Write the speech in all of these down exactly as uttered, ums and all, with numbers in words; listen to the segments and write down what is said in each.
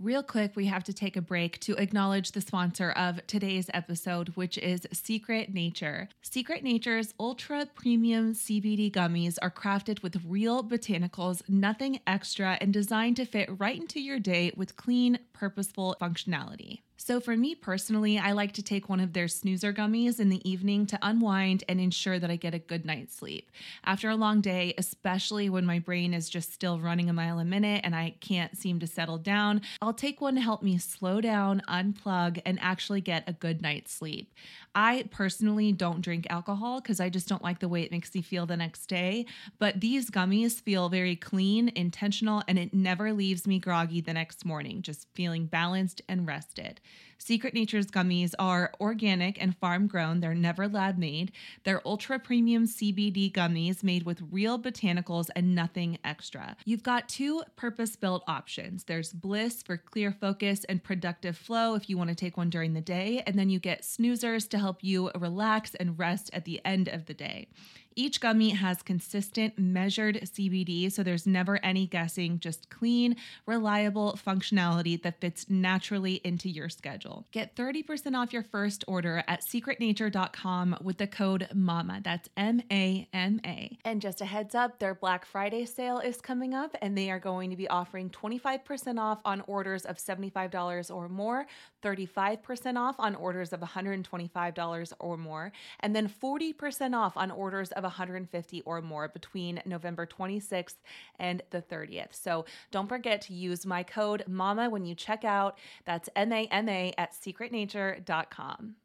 Real quick, we have to take a break to acknowledge the sponsor of today's episode, which is Secret Nature. Secret Nature's ultra premium C B D gummies are crafted with real botanicals, nothing extra, and designed to fit right into your day with clean, purposeful functionality. So for me personally, I like to take one of their snoozer gummies in the evening to unwind and ensure that I get a good night's sleep. After a long day, especially when my brain is just still running a mile a minute and I can't seem to settle down, I'll take one to help me slow down, unplug, and actually get a good night's sleep. I personally don't drink alcohol because I just don't like the way it makes me feel the next day, but these gummies feel very clean, intentional, and it never leaves me groggy the next morning, just feeling balanced and rested. Secret Nature's gummies are organic and farm grown. They're never lab made. They're ultra premium C B D gummies made with real botanicals and nothing extra. You've got two purpose-built options. There's Bliss for clear focus and productive flow if you want to take one during the day, and then you get snoozers to help you relax and rest at the end of the day. Each gummy has consistent, measured C B D, so there's never any guessing, just clean, reliable functionality that fits naturally into your schedule. Get thirty percent off your first order at secret nature dot com with the code MAMA. That's M A M A. And just a heads up, their Black Friday sale is coming up, and they are going to be offering twenty-five percent off on orders of seventy-five dollars or more, thirty-five percent off on orders of one hundred twenty-five dollars or more, and then forty percent off on orders of one hundred fifty dollars or more between November twenty-sixth and the thirtieth. So don't forget to use my code MAMA when you check out. That's M A M A at secret nature dot com.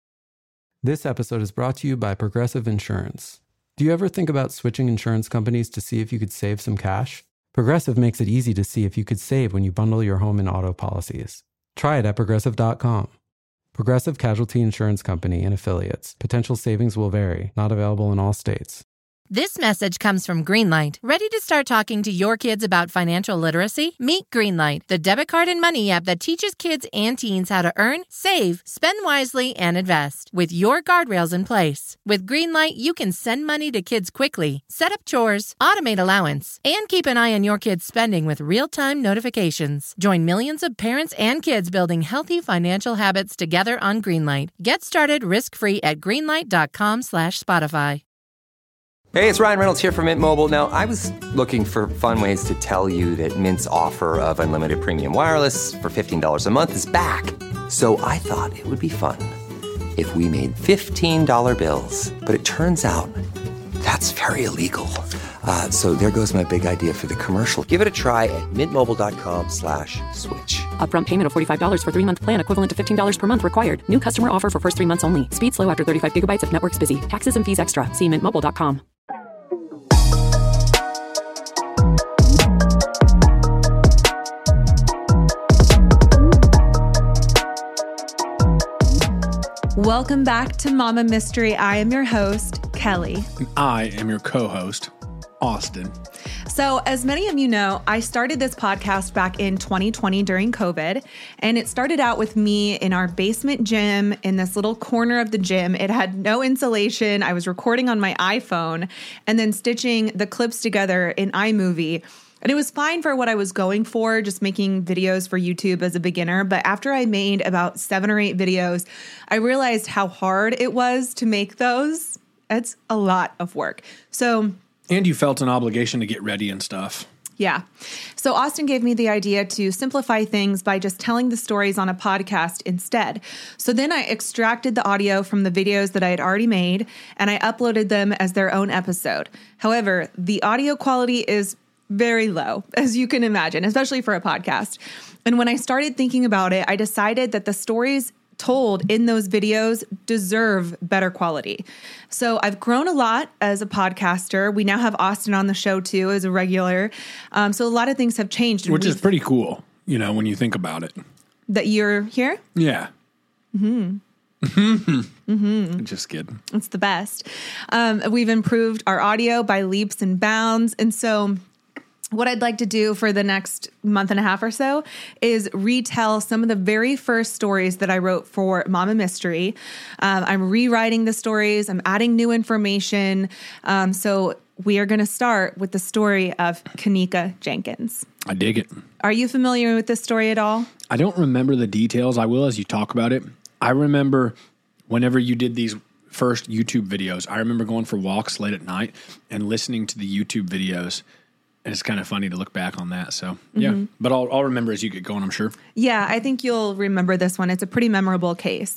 This episode is brought to you by Progressive Insurance. Do you ever think about switching insurance companies to see if you could save some cash? Progressive makes it easy to see if you could save when you bundle your home and auto policies. Try it at progressive dot com. Progressive Casualty Insurance Company and Affiliates. Potential savings will vary. Not available in all states. This message comes from Greenlight. Ready to start talking to your kids about financial literacy? Meet Greenlight, the debit card and money app that teaches kids and teens how to earn, save, spend wisely, and invest with your guardrails in place. With Greenlight, you can send money to kids quickly, set up chores, automate allowance, and keep an eye on your kids' spending with real-time notifications. Join millions of parents and kids building healthy financial habits together on Greenlight. Get started risk-free at greenlight dot com slash Spotify. Hey, it's Ryan Reynolds here from Mint Mobile. Now, I was looking for fun ways to tell you that Mint's offer of unlimited premium wireless for fifteen dollars a month is back. So I thought it would be fun if we made fifteen dollar bills. But it turns out that's very illegal. Uh, so there goes my big idea for the commercial. Give it a try at mintmobile.com slash switch. Upfront payment of forty-five dollars for three-month plan equivalent to fifteen dollars per month required. New customer offer for first three months only. Speed slow after thirty-five gigabytes if network's busy. Taxes and fees extra. See mint mobile dot com. Welcome back to Mama Mystery. I am your host, Kelly. And I am your co-host, Austin. So as many of you know, I started this podcast back in twenty twenty during COVID, and it started out with me in our basement gym in this little corner of the gym. It had no insulation. I was recording on my iPhone and then stitching the clips together in iMovie. And it was fine for what I was going for, just making videos for YouTube as a beginner. But after I made about seven or eight videos, I realized how hard it was to make those. It's a lot of work. So, and you felt an obligation to get ready and stuff. Yeah. So Austin gave me the idea to simplify things by just telling the stories on a podcast instead. So then I extracted the audio from the videos that I had already made, and I uploaded them as their own episode. However, the audio quality is very low, as you can imagine, especially for a podcast. And when I started thinking about it, I decided that the stories told in those videos deserve better quality. So I've grown a lot as a podcaster. We now have Austin on the show too as a regular. Um, so a lot of things have changed. Which is pretty cool, you know, when you think about it. That you're here? Yeah. Mm-hmm. Mm-hmm. Just kidding. It's the best. Um, we've improved our audio by leaps and bounds. And so what I'd like to do for the next month and a half or so is retell some of the very first stories that I wrote for Mama Mystery. Um, I'm rewriting the stories. I'm adding new information. Um, so we are going to start with the story of Kenneka Jenkins. I dig it. Are you familiar with this story at all? I don't remember the details. I will as you talk about it. I remember whenever you did these first YouTube videos, I remember going for walks late at night and listening to the YouTube videos. And it's kind of funny to look back on that. So, yeah. Mm-hmm. But I'll, I'll remember as you get going, I'm sure. Yeah, I think you'll remember this one. It's a pretty memorable case.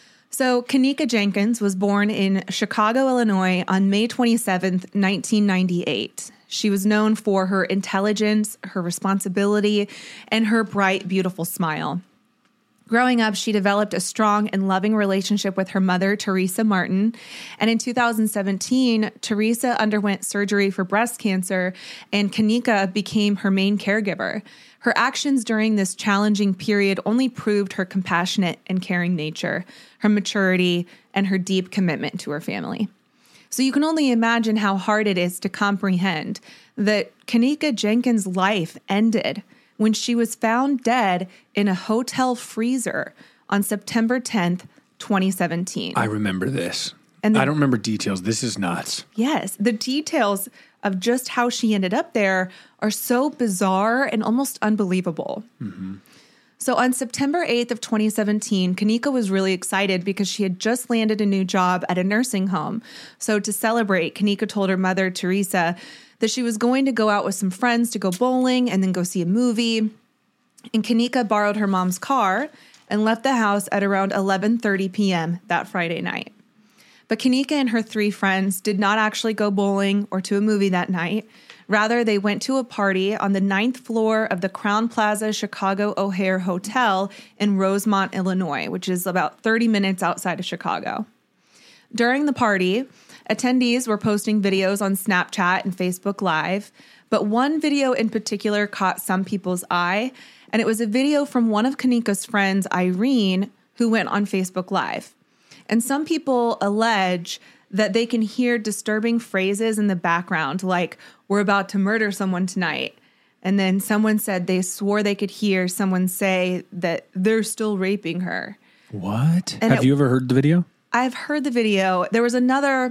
So, Kenneka Jenkins was born in Chicago, Illinois on May twenty-seventh, nineteen ninety-eight. She was known for her intelligence, her responsibility, and her bright, beautiful smile. Growing up, she developed a strong and loving relationship with her mother, Teresa Martin. And in two thousand seventeen, Teresa underwent surgery for breast cancer, and Kenneka became her main caregiver. Her actions during this challenging period only proved her compassionate and caring nature, her maturity, and her deep commitment to her family. So you can only imagine how hard it is to comprehend that Kenneka Jenkins' life ended when she was found dead in a hotel freezer on September tenth, twenty seventeen. I remember this. And the, I don't remember details. This is nuts. Yes. The details of just how she ended up there are so bizarre and almost unbelievable. Mm-hmm. So on September eighth of twenty seventeen, Kenneka was really excited because she had just landed a new job at a nursing home. So to celebrate, Kenneka told her mother, Teresa, that she was going to go out with some friends to go bowling and then go see a movie. And Kenneka borrowed her mom's car and left the house at around eleven thirty p.m. that Friday night. But Kenneka and her three friends did not actually go bowling or to a movie that night. Rather, they went to a party on the ninth floor of the Crowne Plaza Chicago O'Hare Hotel in Rosemont, Illinois, which is about thirty minutes outside of Chicago. During the party, attendees were posting videos on Snapchat and Facebook Live, but one video in particular caught some people's eye, and it was a video from one of Kenneka's friends, Irene, who went on Facebook Live. And some people allege that they can hear disturbing phrases in the background, like, "We're about to murder someone tonight." And then someone said they swore they could hear someone say that they're still raping her. What? And Have it, you ever heard the video? I've heard the video. There was another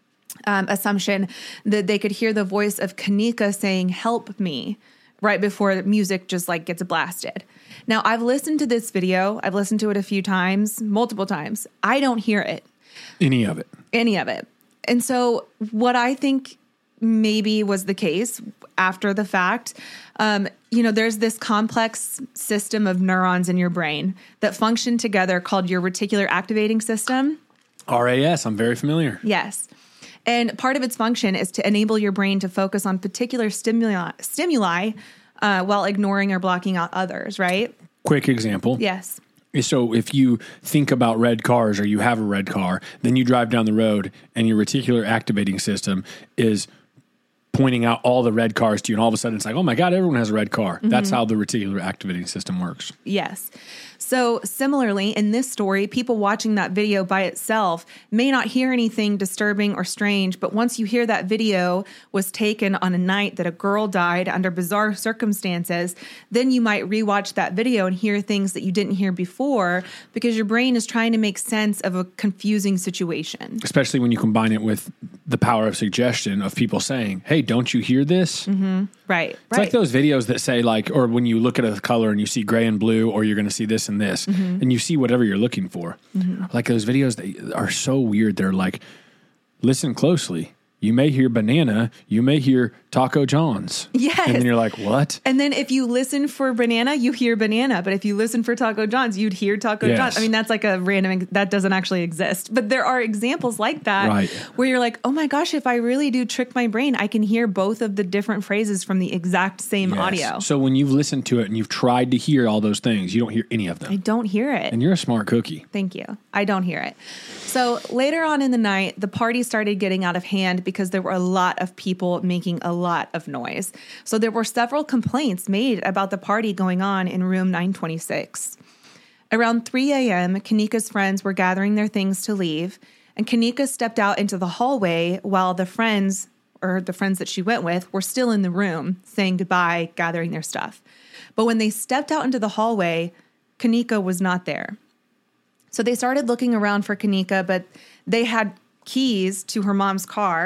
um, assumption that they could hear the voice of Kenneka saying, "Help me," right before the music just like gets blasted. Now, I've listened to this video. I've listened to it a few times, multiple times. I don't hear it. Any of it. Any of it. And so what I think maybe was the case after the fact, um, you know, there's this complex system of neurons in your brain that function together called your reticular activating system. R A S, I'm very familiar. Yes. And part of its function is to enable your brain to focus on particular stimuli, stimuli uh, while ignoring or blocking out others, right? Quick example. Yes. So if you think about red cars or you have a red car, then you drive down the road and your reticular activating system is pointing out all the red cars to you. And all of a sudden it's like, oh my God, everyone has a red car. Mm-hmm. That's how the reticular activating system works. Yes. So similarly, in this story, people watching that video by itself may not hear anything disturbing or strange, but once you hear that video was taken on a night that a girl died under bizarre circumstances, then you might rewatch that video and hear things that you didn't hear before because your brain is trying to make sense of a confusing situation. Especially when you combine it with the power of suggestion of people saying, hey, don't you hear this? Mm-hmm. Right. It's right. like those videos that say like, or when you look at a color and you see gray and blue, or you're going to see this and this, mm-hmm. and you see whatever you're looking for. Mm-hmm. Like those videos that are so weird. They're like, listen closely. You may hear banana. You may hear Taco John's. Yes. And then you're like, what? And then if you listen for banana, you hear banana. But if you listen for Taco John's, you'd hear Taco yes. John's. I mean, that's like a random, that doesn't actually exist. But there are examples like that right. where you're like, oh my gosh, if I really do trick my brain, I can hear both of the different phrases from the exact same yes. audio. So when you've listened to it and you've tried to hear all those things, you don't hear any of them. I don't hear it. And you're a smart cookie. Thank you. I don't hear it. So later on in the night, the party started getting out of hand because there were a lot of people making a lot of noise. So there were several complaints made about the party going on in room nine twenty-six. Around three a.m., Kenneka's friends were gathering their things to leave, and Kenneka stepped out into the hallway while the friends, or the friends that she went with, were still in the room saying goodbye, gathering their stuff. But when they stepped out into the hallway, Kenneka was not there. So they started looking around for Kenneka, but they had keys to her mom's car,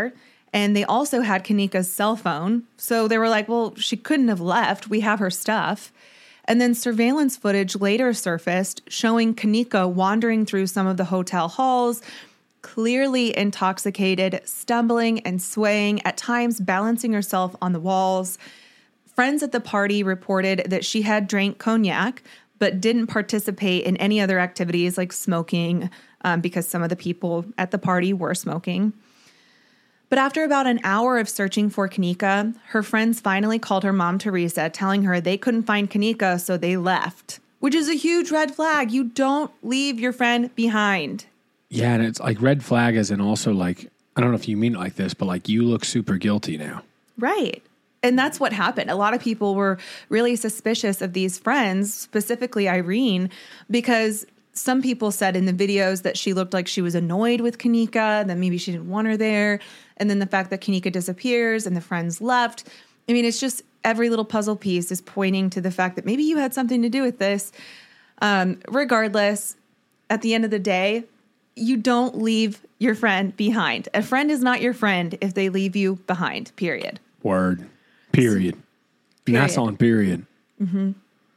And they also had Kanika's cell phone. So they were like, well, she couldn't have left. We have her stuff. And then surveillance footage later surfaced showing Kanika wandering through some of the hotel halls, clearly intoxicated, stumbling and swaying, at times balancing herself on the walls. Friends at the party reported that she had drank cognac, but didn't participate in any other activities like smoking, um, because some of the people at the party were smoking. But after about an hour of searching for Kanika, her friends finally called her mom, Teresa, telling her they couldn't find Kanika, so they left, which is a huge red flag. You don't leave your friend behind. Yeah, and it's like red flag as in also like, I don't know if you mean it like this, but like you look super guilty now. Right. And that's what happened. A lot of people were really suspicious of these friends, specifically Irene, because some people said in the videos that she looked like she was annoyed with Kanika, that maybe she didn't want her there. And then the fact that Kanika disappears and the friends left. I mean, it's just every little puzzle piece is pointing to the fact that maybe you had something to do with this. Um, regardless, at the end of the day, you don't leave your friend behind. A friend is not your friend if they leave you behind, period. Word. Period. And period. that's on period. Mm-hmm.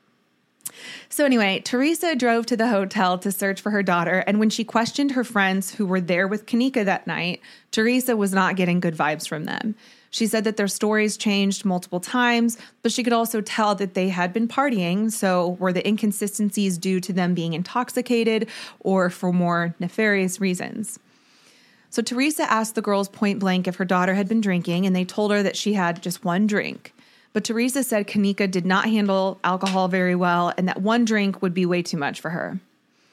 So anyway, Teresa drove to the hotel to search for her daughter, and when she questioned her friends who were there with Kanika that night, Teresa was not getting good vibes from them. She said that their stories changed multiple times, but she could also tell that they had been partying, so were the inconsistencies due to them being intoxicated or for more nefarious reasons? So Teresa asked the girls point blank if her daughter had been drinking, and they told her that she had just one drink. But Teresa said Kanika did not handle alcohol very well and that one drink would be way too much for her.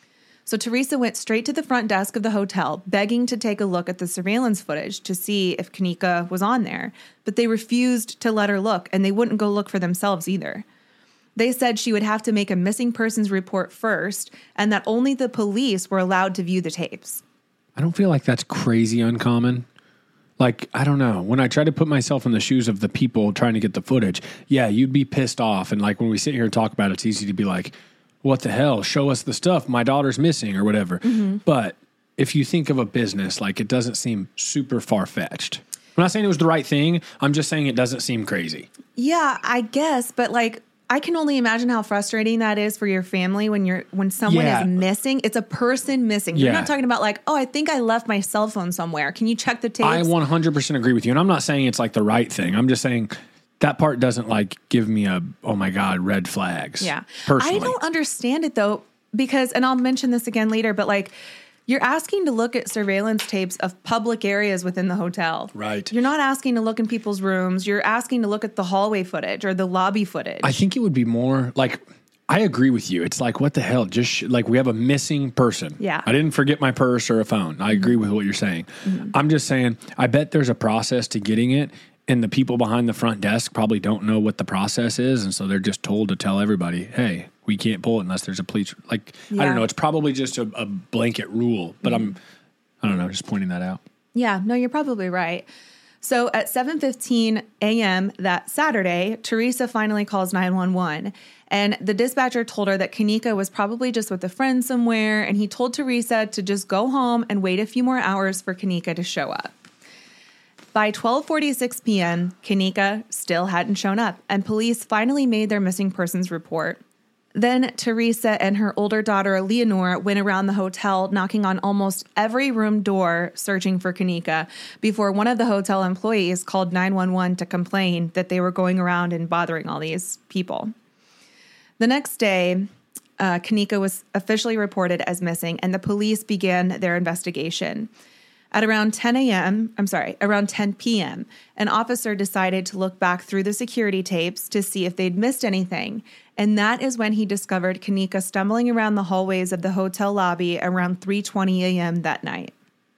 So Teresa went straight to the front desk of the hotel, begging to take a look at the surveillance footage to see if Kanika was on there. But they refused to let her look, and they wouldn't go look for themselves either. They said she would have to make a missing persons report first, and that only the police were allowed to view the tapes. I don't feel like that's crazy uncommon. Like, I don't know. When I try to put myself in the shoes of the people trying to get the footage, yeah, you'd be pissed off. And like when we sit here and talk about it, it's easy to be like, what the hell? Show us the stuff. My daughter's missing or whatever. Mm-hmm. But if you think of a business, like it doesn't seem super far-fetched. I'm not saying it was the right thing. I'm just saying it doesn't seem crazy. Yeah, I guess. But like, I can only imagine how frustrating that is for your family when you're when someone Yeah. is missing. It's a person missing. You're Yeah. not talking about like, oh, I think I left my cell phone somewhere. Can you check the tapes? I one hundred percent agree with you. And I'm not saying it's like the right thing. I'm just saying that part doesn't like give me a, oh my God, red flags. Yeah. Personally. I don't understand it though, because, and I'll mention this again later, but like, you're asking to look at surveillance tapes of public areas within the hotel. Right. You're not asking to look in people's rooms. You're asking to look at the hallway footage or the lobby footage. I think it would be more like, I agree with you. It's like, what the hell? Just sh- like we have a missing person. Yeah. I didn't forget my purse or a phone. I agree with what you're saying. Mm-hmm. I'm just saying, I bet there's a process to getting it. And the people behind the front desk probably don't know what the process is. And so they're just told to tell everybody, hey, we can't pull it unless there's a police. Like, Yeah. I don't know. It's probably just a, a blanket rule. But mm-hmm. I'm, I don't know, just pointing that out. Yeah, no, you're probably right. So at seven fifteen a.m. that Saturday, Teresa finally calls nine one one. And the dispatcher told her that Kanika was probably just with a friend somewhere. And he told Teresa to just go home and wait a few more hours for Kanika to show up. By twelve forty-six p.m., Kanika still hadn't shown up, and police finally made their missing persons report. Then Teresa and her older daughter, Leonore, went around the hotel, knocking on almost every room door, searching for Kanika, before one of the hotel employees called nine one one to complain that they were going around and bothering all these people. The next day, uh, Kanika was officially reported as missing, and the police began their investigation. At around ten a.m., I'm sorry, around ten p.m., an officer decided to look back through the security tapes to see if they'd missed anything. And that is when he discovered Kanika stumbling around the hallways of the hotel lobby around three twenty a.m. that night.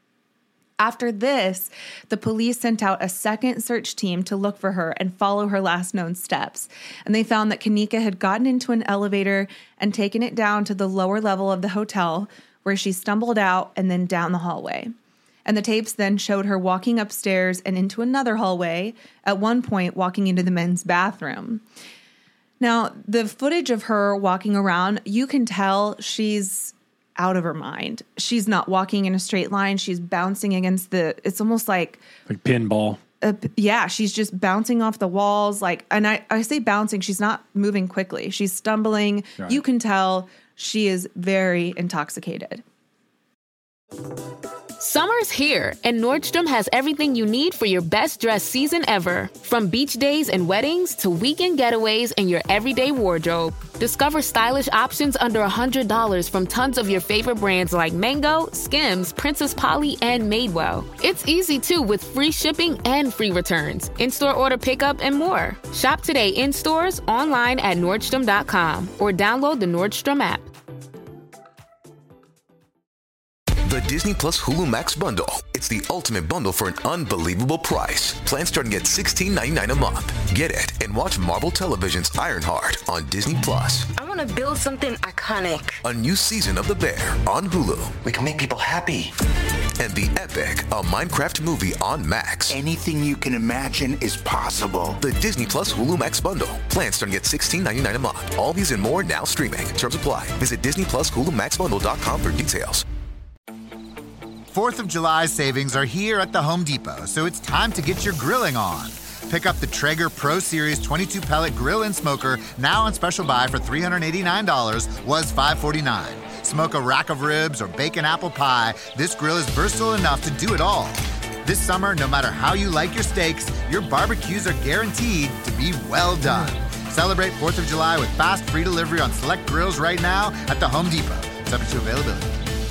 After this, the police sent out a second search team to look for her and follow her last known steps. And they found that Kanika had gotten into an elevator and taken it down to the lower level of the hotel, where she stumbled out and then down the hallway. And the tapes then showed her walking upstairs and into another hallway, at one point walking into the men's bathroom. Now, the footage of her walking around, you can tell she's out of her mind. She's not walking in a straight line. She's bouncing against the, it's almost like, Like pinball. uh, yeah, she's just bouncing off the walls. Like, and I, I say bouncing, she's not moving quickly. She's stumbling. Right. You can tell she is very intoxicated. Summer's here, and Nordstrom has everything you need for your best dress season ever. From beach days and weddings to weekend getaways and your everyday wardrobe. Discover stylish options under one hundred dollars from tons of your favorite brands like Mango, Skims, Princess Polly, and Madewell. It's easy, too, with free shipping and free returns, in-store order pickup, and more. Shop today in stores, online at Nordstrom dot com, or download the Nordstrom app. The Disney Plus Hulu Max bundle. It's the ultimate bundle for an unbelievable price. Plans starting at sixteen ninety-nine a month. Get it and watch Marvel Television's Ironheart on Disney Plus. I want to build something iconic. A new season of The Bear on Hulu. We can make people happy. And The Epic, a Minecraft movie on Max. Anything you can imagine is possible. The Disney Plus Hulu Max bundle. Plans starting at sixteen ninety-nine a month. All these and more now streaming. Terms apply. Visit Disney Plus Hulu Max Bundle dot com for details. fourth of July savings are here at the Home Depot, so it's time to get your grilling on. Pick up the Traeger Pro Series twenty-two pellet grill and smoker, now on special buy for three hundred eighty-nine dollars, was five hundred forty-nine dollars. Smoke a rack of ribs or bake an apple pie, this grill is versatile enough to do it all. This summer, no matter how you like your steaks, your barbecues are guaranteed to be well done. Celebrate fourth of July with fast free delivery on select grills right now at the Home Depot. Subject to availability.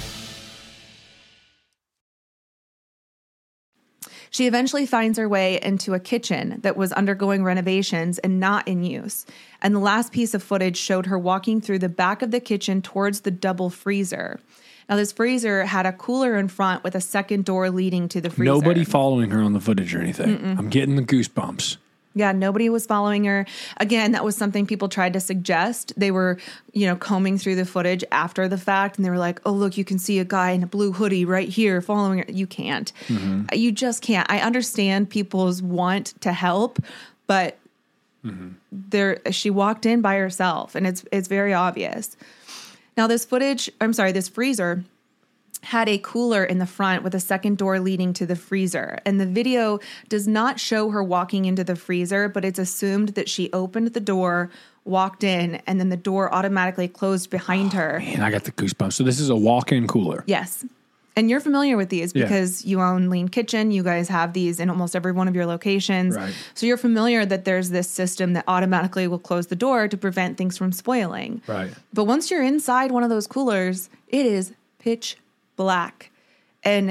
She eventually finds her way into a kitchen that was undergoing renovations and not in use. And the last piece of footage showed her walking through the back of the kitchen towards the double freezer. Now, this freezer had a cooler in front with a second door leading to the freezer. Nobody following her on the footage or anything. Mm-mm. I'm getting the goosebumps. Yeah, nobody was following her. Again, that was something people tried to suggest. They were, you know, combing through the footage after the fact, and they were like, oh, look, you can see a guy in a blue hoodie right here following her. You can't. Mm-hmm. You just can't. I understand people's want to help, but mm-hmm. there, she walked in by herself, and it's it's very obvious. Now, this footage, I'm sorry, this freezer had a cooler in the front with a second door leading to the freezer. And the video does not show her walking into the freezer, but it's assumed that she opened the door, walked in, and then the door automatically closed behind oh, her. Man, I got the goosebumps. So this is a walk-in cooler. Yes. And you're familiar with these because yeah. you own Lean Kitchen. You guys have these in almost every one of your locations. Right. So you're familiar that there's this system that automatically will close the door to prevent things from spoiling. Right. But once you're inside one of those coolers, it is pitch black, and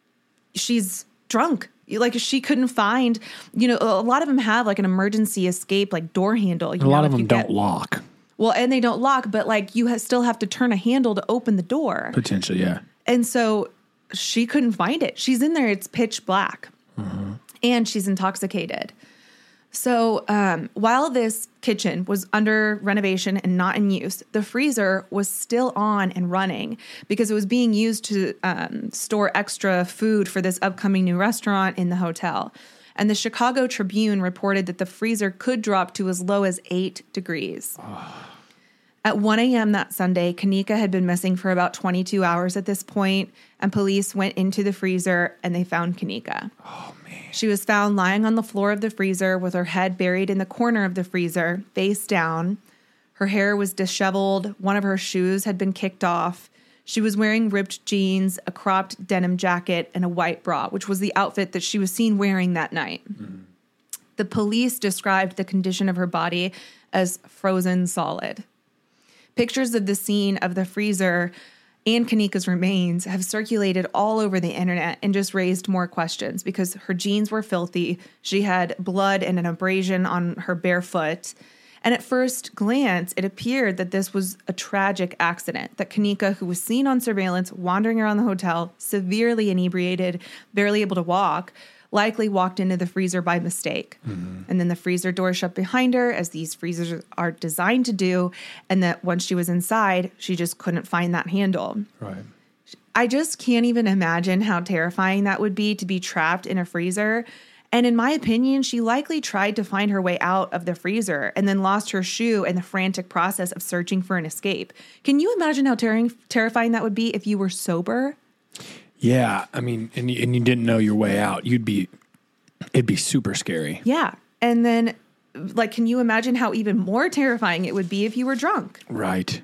she's drunk. Like, she couldn't find, you know, a lot of them have like an emergency escape, like door handle. You a lot know, of them get, don't lock. Well, and they don't lock, but like you ha- still have to turn a handle to open the door. Potentially, yeah. And so she couldn't find it. She's in there. It's pitch black, mm-hmm. and she's intoxicated. So um, while this kitchen was under renovation and not in use, the freezer was still on and running because it was being used to um, store extra food for this upcoming new restaurant in the hotel. And the Chicago Tribune reported that the freezer could drop to as low as eight degrees. Oh. At one a.m. that Sunday, Kanika had been missing for about twenty-two hours at this point, and police went into the freezer and they found Kanika. Oh, man. She was found lying on the floor of the freezer with her head buried in the corner of the freezer, face down. Her hair was disheveled. One of her shoes had been kicked off. She was wearing ripped jeans, a cropped denim jacket, and a white bra, which was the outfit that she was seen wearing that night. Mm-hmm. The police described the condition of her body as frozen solid. Pictures of the scene of the freezer and Kanika's remains have circulated all over the internet and just raised more questions because her jeans were filthy. She had blood and an abrasion on her bare foot. And at first glance, it appeared that this was a tragic accident, that Kanika, who was seen on surveillance wandering around the hotel, severely inebriated, barely able to walk, likely walked into the freezer by mistake. Mm-hmm. And then the freezer door shut behind her, as these freezers are designed to do, and that once she was inside, she just couldn't find that handle. Right. I just can't even imagine how terrifying that would be to be trapped in a freezer. And in my opinion, she likely tried to find her way out of the freezer and then lost her shoe in the frantic process of searching for an escape. Can you imagine how ter- terrifying that would be if you were sober? Yeah, I mean, and you, and you didn't know your way out. You'd be, it'd be super scary. Yeah. And then, like, can you imagine how even more terrifying it would be if you were drunk? Right.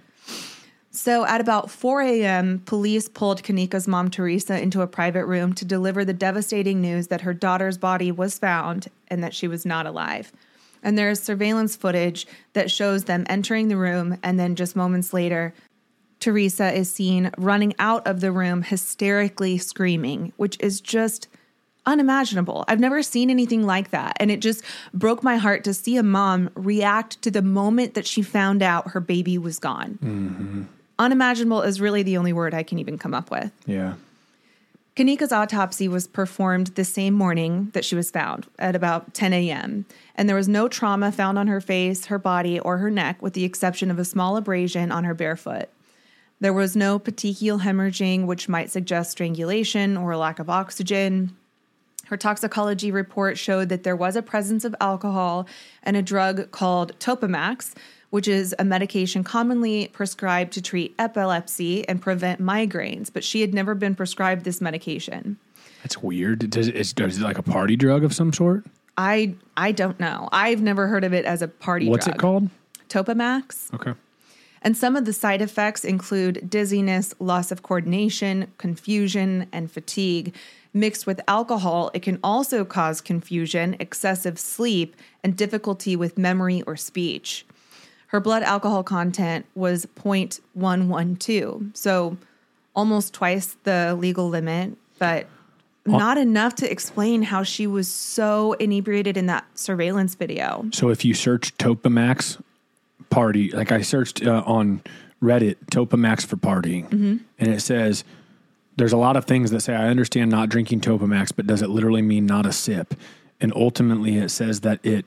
So at about four a.m., police pulled Kanika's mom, Teresa, into a private room to deliver the devastating news that her daughter's body was found and that she was not alive. And there is surveillance footage that shows them entering the room, and then just moments later, Teresa is seen running out of the room hysterically screaming, which is just unimaginable. I've never seen anything like that. And it just broke my heart to see a mom react to the moment that she found out her baby was gone. Mm-hmm. Unimaginable is really the only word I can even come up with. Yeah. Kanika's autopsy was performed the same morning that she was found at about ten a.m. And there was no trauma found on her face, her body, or her neck, with the exception of a small abrasion on her bare foot. There was no petechial hemorrhaging, which might suggest strangulation or a lack of oxygen. Her toxicology report showed that there was a presence of alcohol and a drug called Topamax, which is a medication commonly prescribed to treat epilepsy and prevent migraines, but she had never been prescribed this medication. That's weird. Does it, is, is it like a party drug of some sort? I I don't know. I've never heard of it as a party What's drug. What's it called? Topamax. Okay. And some of the side effects include dizziness, loss of coordination, confusion, and fatigue. Mixed with alcohol, it can also cause confusion, excessive sleep, and difficulty with memory or speech. Her blood alcohol content was zero point one one two, so almost twice the legal limit, but not enough to explain how she was so inebriated in that surveillance video. So if you search Topamax party, like I searched uh, on Reddit, Topamax for partying, mm-hmm. and it says there's a lot of things that say, I understand not drinking Topamax, but does it literally mean not a sip? And ultimately it says that it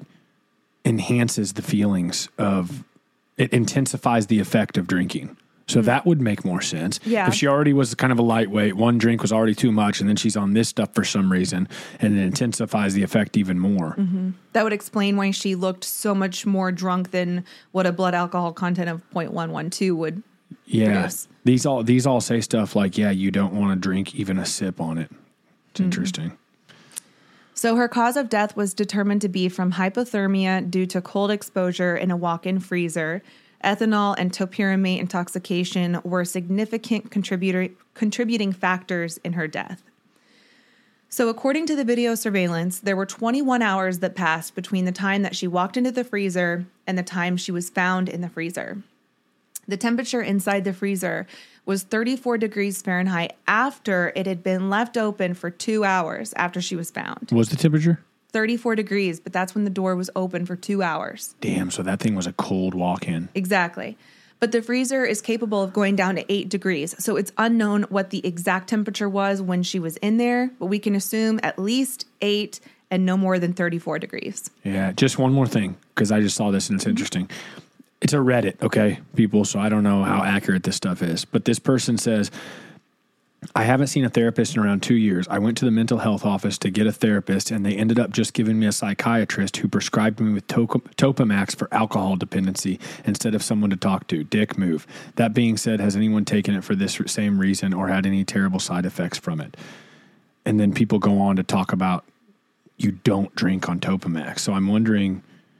enhances the feelings of, it intensifies the effect of drinking. So mm-hmm. that would make more sense. Yeah. If she already was kind of a lightweight, one drink was already too much, and then she's on this stuff for some reason, and it intensifies the effect even more. Mm-hmm. That would explain why she looked so much more drunk than what a blood alcohol content of zero point one one two would Yeah. produce. These all these all say stuff like, yeah, you don't want to drink even a sip on it. It's mm-hmm. interesting. So her cause of death was determined to be from hypothermia due to cold exposure in a walk-in freezer. Ethanol and topiramate intoxication were significant contributor, contributing factors in her death. So according to the video surveillance, there were twenty-one hours that passed between the time that she walked into the freezer and the time she was found in the freezer. The temperature inside the freezer was thirty-four degrees Fahrenheit after it had been left open for two hours after she was found. What was the temperature? thirty-four degrees, but that's when the door was open for two hours. Damn, so that thing was a cold walk-in. Exactly. But the freezer is capable of going down to eight degrees, so it's unknown what the exact temperature was when she was in there, but we can assume at least eight and no more than thirty-four degrees. Yeah, just one more thing, because I just saw this and it's interesting. It's a Reddit, okay, people, so I don't know how accurate this stuff is. But this person says, I haven't seen a therapist in around two years. I went to the mental health office to get a therapist, and they ended up just giving me a psychiatrist who prescribed me with to- Topamax for alcohol dependency instead of someone to talk to. Dick move. That being said, has anyone taken it for this same reason or had any terrible side effects from it? And then people go on to talk about you don't drink on Topamax. So I'm wondering...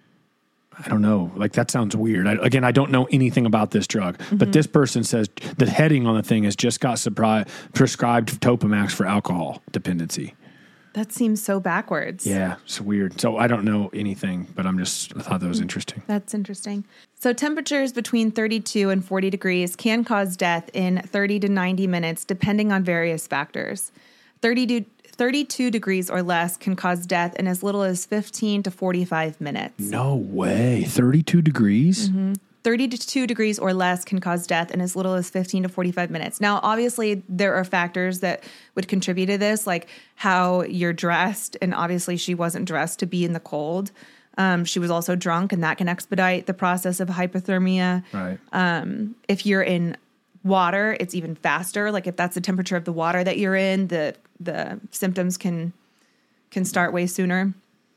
I don't know. Like, that sounds weird. I, again, I don't know anything about this drug, mm-hmm. but this person says the heading on the thing is just got supri- prescribed Topamax for alcohol dependency. That seems so backwards. Yeah, it's weird. So I don't know anything, but I'm just, I thought that was interesting. That's interesting. So temperatures between thirty-two and forty degrees can cause death in thirty to ninety minutes, depending on various factors. thirty-two thirty-two degrees or less can cause death in as little as fifteen to forty-five minutes. No way. thirty-two degrees? Mm-hmm. thirty-two degrees or less can cause death in as little as fifteen to forty-five minutes. Now, obviously, there are factors that would contribute to this, like how you're dressed. And obviously, she wasn't dressed to be in the cold. Um, she was also drunk, and that can expedite the process of hypothermia. Right. Um, if you're in water, it's even faster. Like if that's the temperature of the water that you're in, the the symptoms can can start way sooner.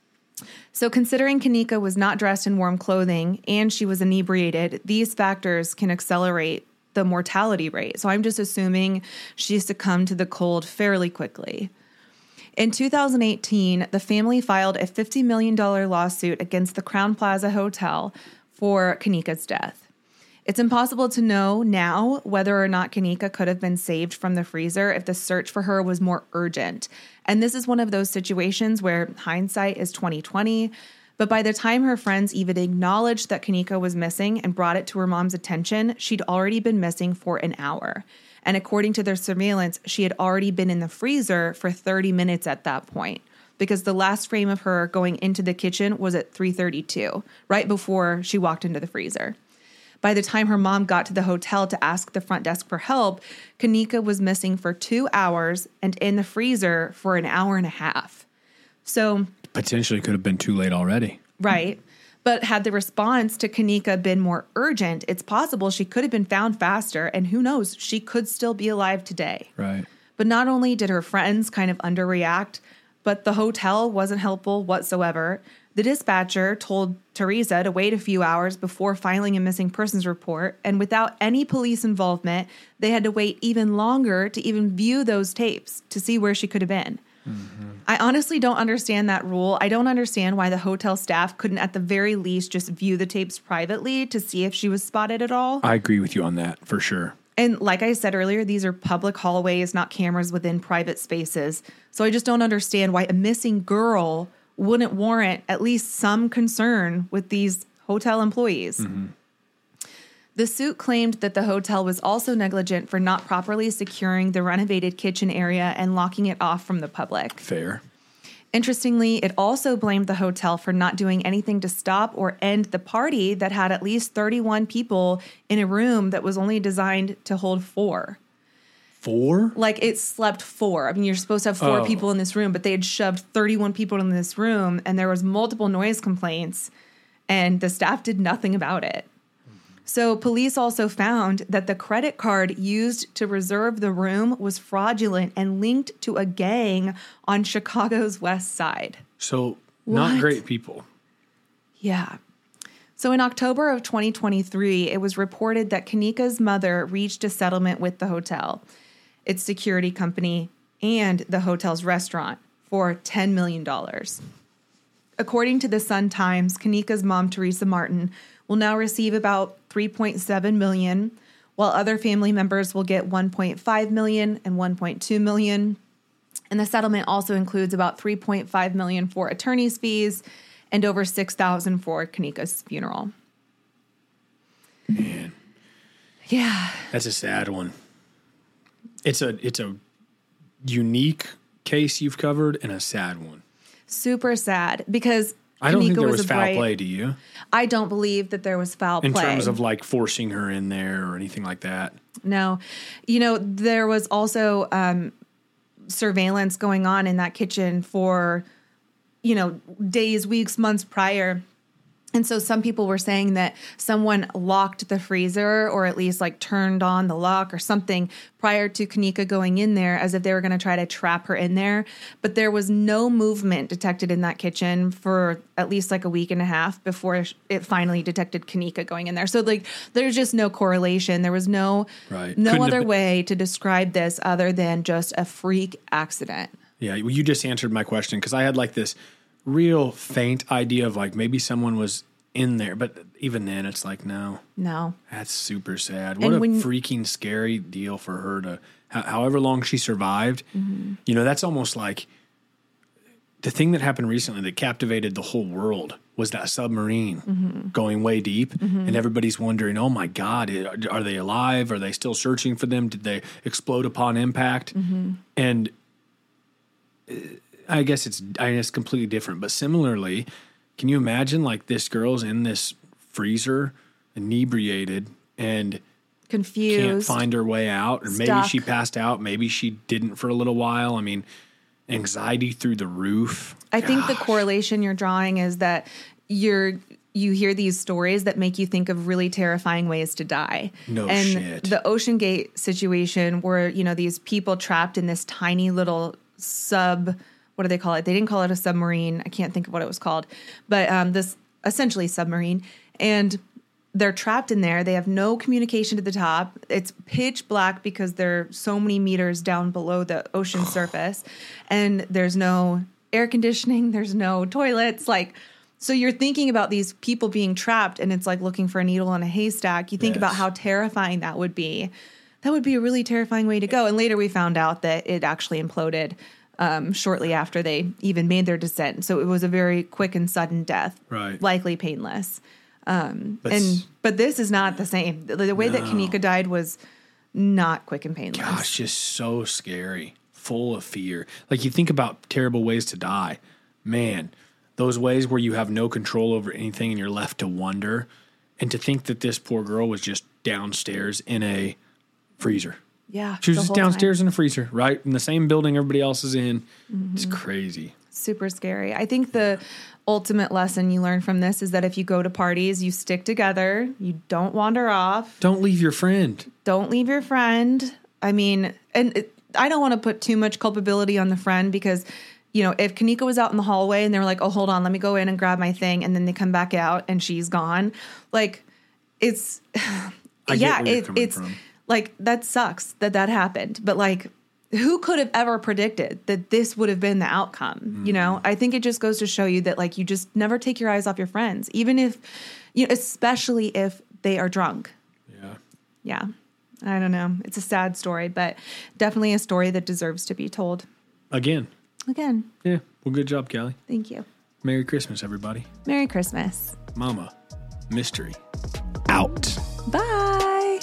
So considering Kenneka was not dressed in warm clothing and she was inebriated, these factors can accelerate the mortality rate. So I'm just assuming she succumbed to the cold fairly quickly. In two thousand eighteen, the family filed a fifty million dollars lawsuit against the Crowne Plaza Hotel for Kenneka's death. It's impossible to know now whether or not Kenneka could have been saved from the freezer if the search for her was more urgent. And this is one of those situations where hindsight is twenty twenty. But by the time her friends even acknowledged that Kenneka was missing and brought it to her mom's attention, she'd already been missing for an hour. And according to their surveillance, she had already been in the freezer for thirty minutes at that point, because the last frame of her going into the kitchen was at three thirty-two, right before she walked into the freezer. By the time her mom got to the hotel to ask the front desk for help, Kenneka was missing for two hours and in the freezer for an hour and a half. So potentially could have been too late already. Right. But had the response to Kenneka been more urgent, it's possible she could have been found faster, and who knows, she could still be alive today. Right. But not only did her friends kind of underreact, but the hotel wasn't helpful whatsoever. The dispatcher told Teresa to wait a few hours before filing a missing persons report, and without any police involvement, they had to wait even longer to even view those tapes to see where she could have been. Mm-hmm. I honestly don't understand that rule. I don't understand why the hotel staff couldn't at the very least just view the tapes privately to see if she was spotted at all. I agree with you on that, for sure. And like I said earlier, these are public hallways, not cameras within private spaces. So I just don't understand why a missing girl wouldn't warrant at least some concern with these hotel employees. Mm-hmm. The suit claimed that the hotel was also negligent for not properly securing the renovated kitchen area and locking it off from the public. Fair. Interestingly, it also blamed the hotel for not doing anything to stop or end the party that had at least thirty-one people in a room that was only designed to hold four. Four? Like it slept four. I mean, you're supposed to have four oh. people in this room, but they had shoved thirty-one people in this room, and there was multiple noise complaints, and the staff did nothing about it. So police also found that the credit card used to reserve the room was fraudulent and linked to a gang on Chicago's West Side. So not what? Great people. Yeah. So in October of twenty twenty-three, it was reported that Kenneka's mother reached a settlement with the hotel, its security company, and the hotel's restaurant for ten million dollars. According to the Sun-Times, Kenneka's mom, Teresa Martin, will now receive about three point seven million dollars, while other family members will get one point five million dollars and one point two million dollars. And the settlement also includes about three point five million dollars for attorney's fees and over six thousand dollars for Kenneka's funeral. Man. Yeah. That's a sad one. It's a it's a unique case you've covered and a sad one. Super sad because I don't Kenneka think there was, was foul bright, play, do you? I don't believe that there was foul in play. In terms of like forcing her in there or anything like that. No. You know, there was also um, surveillance going on in that kitchen for, you know, days, weeks, months prior. And so some people were saying that someone locked the freezer or at least like turned on the lock or something prior to Kenneka going in there as if they were going to try to trap her in there. But there was no movement detected in that kitchen for at least like a week and a half before it finally detected Kenneka going in there. So like there's just no correlation. There was no, right. no Couldn't other way to describe this other than just a freak accident. Yeah, well, you just answered my question because I had like this real faint idea of like maybe someone was in there, but even then it's like no no that's super sad. What and a when, freaking scary deal for her to however long she survived. Mm-hmm. You know, that's almost like the thing that happened recently that captivated the whole world was that submarine mm-hmm. going way deep mm-hmm. and everybody's wondering, oh my God, are they alive? Are they still searching for them? Did they explode upon impact? Mm-hmm. And I guess it's I mean, it's completely different, but similarly, can you imagine like this girl's in this freezer, inebriated and confused, can't find her way out, or stuck. Maybe she passed out, maybe she didn't for a little while. I mean, anxiety through the roof. I Gosh. think the correlation you're drawing is that you're you hear these stories that make you think of really terrifying ways to die. No and shit. The Ocean Gate situation where, you know, these people trapped in this tiny little sub what do they call it? They didn't call it a submarine. I can't think of what it was called, but um, this essentially submarine. And they're trapped in there. They have no communication to the top. It's pitch black because they're so many meters down below the ocean surface. And there's no air conditioning. There's no toilets. Like, so you're thinking about these people being trapped, and it's like looking for a needle in a haystack. You think Yes. about how terrifying that would be. That would be a really terrifying way to go. And later we found out that it actually imploded um, shortly after they even made their descent. So it was a very quick and sudden death, Right. likely painless. Um, But and s- but this is not the same. The, the way that No. Kanika died was not quick and painless. Gosh, just so scary, full of fear. Like you think about terrible ways to die. Man, those ways where you have no control over anything and you're left to wonder. And to think that this poor girl was just downstairs in a freezer. Yeah, She was the just whole downstairs time. in a freezer, right? In the same building everybody else is in. It's Mhm. crazy. Super scary. I think the ultimate lesson you learn from this is that if you go to parties, you stick together. You don't wander off. Don't leave your friend. Don't leave your friend. I mean, and it, I don't want to put too much culpability on the friend because, you know, if Kanika was out in the hallway and they were like, oh, hold on, let me go in and grab my thing. And then they come back out and she's gone. Like, it's, I get yeah, where you're it, coming it's from. like, that sucks that that happened. But like, who could have ever predicted that this would have been the outcome? Mm. You know, I think it just goes to show you that like, you just never take your eyes off your friends, even if, you know, especially if they are drunk. Yeah. Yeah. I don't know. It's a sad story, but definitely a story that deserves to be told. Again. Again. Yeah. Well, good job, Callie. Thank you. Merry Christmas, everybody. Merry Christmas. Mama, mystery, out. Bye.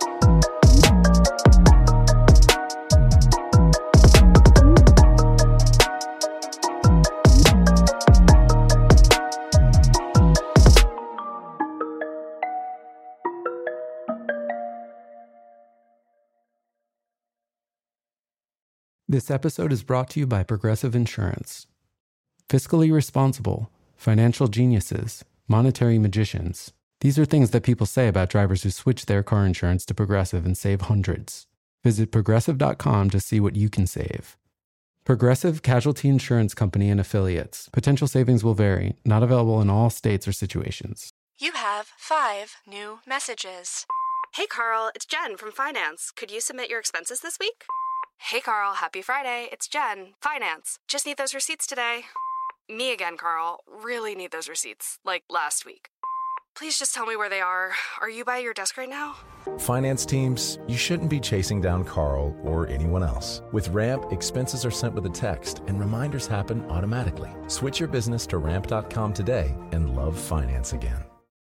This episode is brought to you by Progressive Insurance. Fiscally responsible, financial geniuses, monetary magicians. These are things that people say about drivers who switch their car insurance to Progressive and save hundreds. Visit progressive dot com to see what you can save. Progressive Casualty Insurance Company and Affiliates. Potential savings will vary. Not available in all states or situations. You have five new messages. Hey, Carl, it's Jen from Finance. Could you submit your expenses this week? Hey, Carl, happy Friday. It's Jen, Finance. Just need those receipts today. Me again, Carl. Really need those receipts, like last week. Please just tell me where they are. Are you by your desk right now? Finance teams, you shouldn't be chasing down Carl or anyone else. With Ramp, expenses are sent with a text and reminders happen automatically. Switch your business to ramp dot com today and love finance again.